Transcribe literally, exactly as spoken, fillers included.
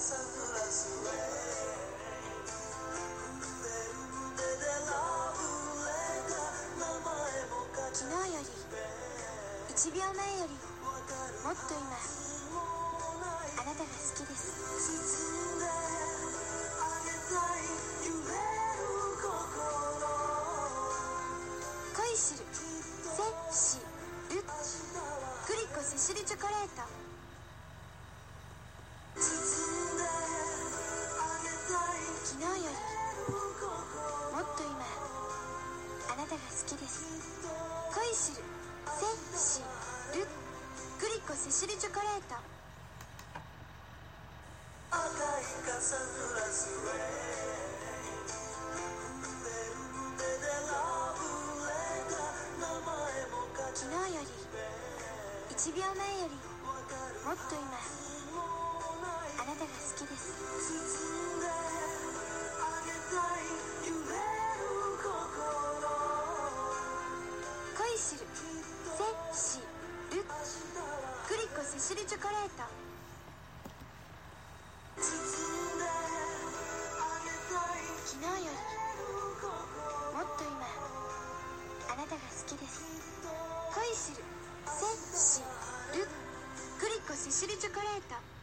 昨日よりいちびょうまえよりもっと今あなたが好きです。恋するセシルグリコセシルチョコレート。昨日よりもっと今あなたが好きです。恋するセシルグリコセシルチョコレート。赤い傘グラスウェイ昨日よりいちびょうまえよりもっと今あなたが好きです。恋するセシルグリコセシルチョコレート。昨日よりもっと今あなたが好きです。恋するセシルグリコセシルチョコレート。